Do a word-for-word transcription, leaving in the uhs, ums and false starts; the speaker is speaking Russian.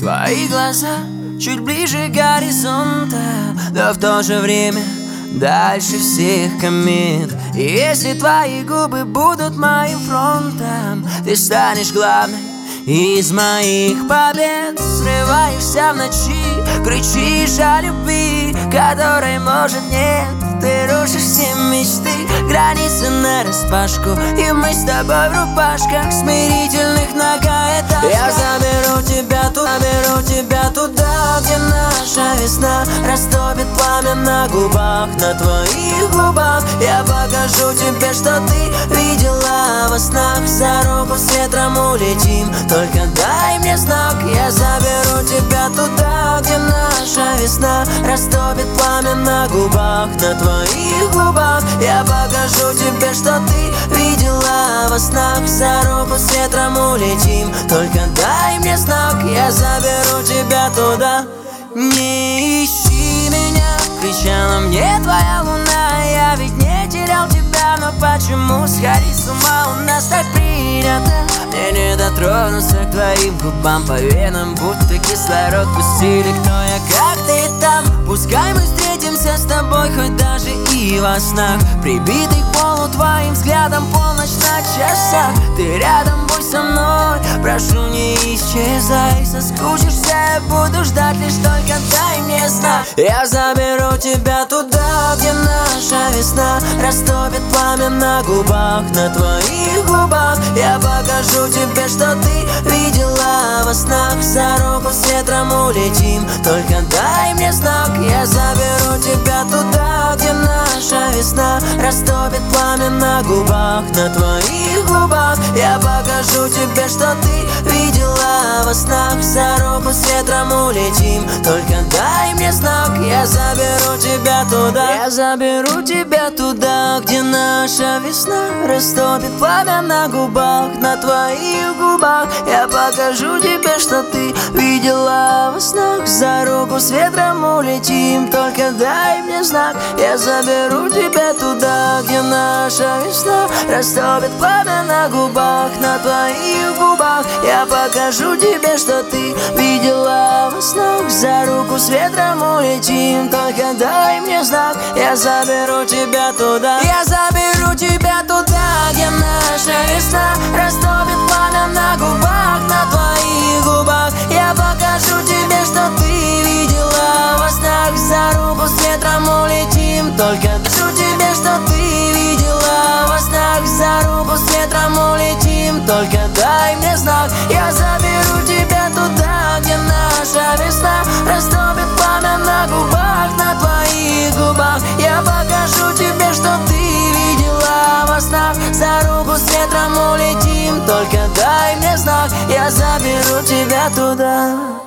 Твои глаза чуть ближе горизонта, но в то же время дальше всех комет. И если твои губы будут моим фронтом, ты станешь главной из моих побед. Срываешься в ночи, кричишь о любви, которой может нет. Ты рушишь все мечты, границы нараспашку, и мы с тобой в рубашках смирительных многоэтажках. Я заберу тебя туда, беру тебя туда, где наша весна растопит пламя на губах, на твоих губах. Я покажу тебе, что ты видела во снах. За руку с ветром улетим, только дай мне знак. Я заберу тебя туда, где наша весна растопит пламя на губах, на твоих губах. Я покажу тебе, что ты видела во снах. За руку с ветром улетим, только дай мне знак. Я заберу тебя туда. Не ищи меня, кричала мне твоя луна. Я ведь не терял тебя, но почему сходить с ума у нас так принято? Мне не дотронуться к твоим губам, по венам будто кислород пустили. Кто я, как ты там? Пускай мы встретимся с тобой хоть даже и во снах, прибитый к полу твоим взглядом, полночь на часах. Ты рядом, будь со мной, прошу, не исчезай. Соскучишься, я буду ждать, лишь только дай мне знак. Я заберу тебя туда, где наша весна растопит пламя на губах, на твоих губах. Я покажу тебе, что ты видела во снах. За руку с ветром улетим, только дай мне знак. Я заберу тебя туда, где наша весна растопит пламя на губах, на твоих губах. Я покажу тебе, что ты видела во снах. За руку с ветром улетим, только дай мне знак. Я заберу тебя туда. Я заберу тебя туда, где наша весна растопит пламя на губах, на твоих губах. Я покажу тебе, что ты видела во снах. За руку с ветром улетим, только дай мне знак. Я заберу тебя туда, где наша весна растопит пламя на губах, на твоих губах. Я покажу тебе, что ты видела во снах. За руку с ветром улетим, только дай мне знак. Я заберу тебя туда. Я заберу тебя туда, где наша весна растопит пламя на губах, на твоих губах. Я покажу тебе, что ты видела во снах. За руку с ветром улетим, только покажу тебе, что ты видела во снах. За руку с ветром улетим, только дай мне знак. Я заберу тебя туда, где наша весна растопит пламя на губах, на твоих губах. Я покажу тебе, что ты видела во снах. За руку с ветром улетим, только дай мне знак. Я заберу тебя туда.